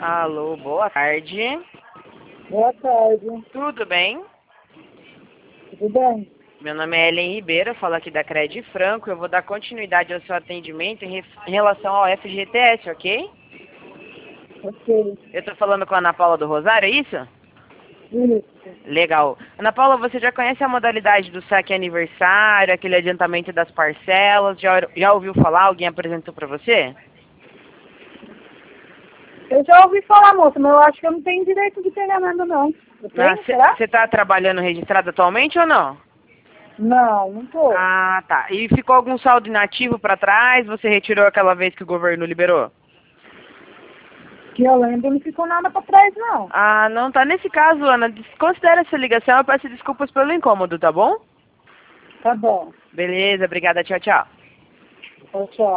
Alô, boa tarde. Boa tarde. Tudo bem? Tudo bem? Meu nome é Ellen Ribeiro, eu falo aqui da Cred Franco. Eu vou dar continuidade ao seu atendimento em relação ao FGTS, ok? Ok. Eu tô falando com a Ana Paula do Rosário, é isso? Isso. Legal. Ana Paula, você já conhece a modalidade do saque aniversário, aquele adiantamento das parcelas? Já ouviu falar? Alguém apresentou pra você? Eu já ouvi falar, moça, mas eu acho que eu não tenho direito de pegar nada, não. Eu tenho, será? Você tá trabalhando registrado atualmente ou não? Não, não tô. Ah, tá. E ficou algum saldo inativo pra trás? Você retirou aquela vez que o governo liberou? Que eu lembro, não ficou nada pra trás, não. Ah, não tá. Nesse caso, Ana, considere essa ligação. Eu peço desculpas pelo incômodo, tá bom? Tá bom. Beleza, obrigada. Tchau, tchau. Tchau, tchau.